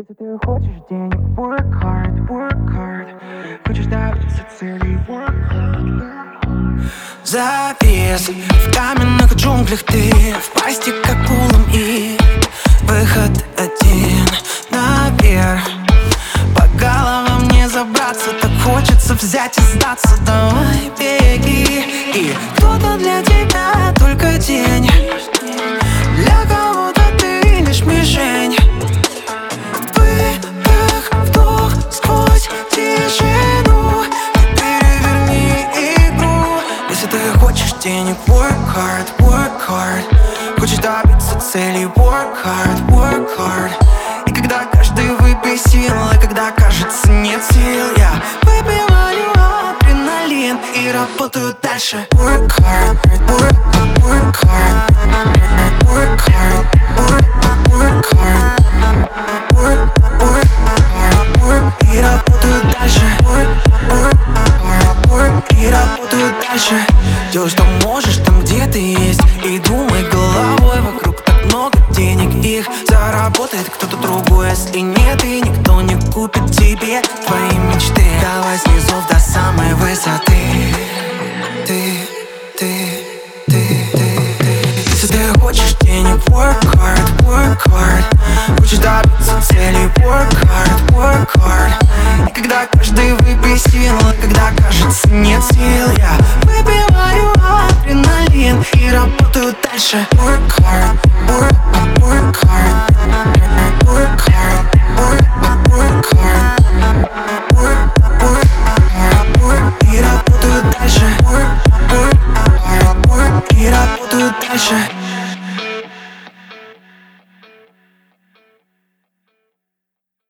Если ты хочешь денег, work hard, work hard. Хочешь добиться целей, work hard. Завис в каменных джунглях, ты в пасти к акулам, и выход один наверх. По головам не забраться, так хочется взять и сдаться. Давай беги, и кто-то для тебя только день, для кого-то ты лишь мишень. Выдох, вдох сквозь тишину, ты переверни игру. Если ты хочешь денег, work hard, work hard. Хочешь добиться целей, work hard, work hard. И когда каждый выпей сил, и когда кажется нет сил, я выпиваю адреналин и работаю дальше. Work hard, work, work hard, work hard, work, work hard, work, work hard, work, и работаю дальше. Work, work hard, work, и работаю дальше. Делай, что можешь там, где ты есть, и думай головой. Вокруг так много денег, их заработает кто-то другой. Если нет, и никто не купит тебе твои мечты. Давай с низов до самой высоты. Ты. Если ты хочешь денег, work hard, work hard. Хочешь добиться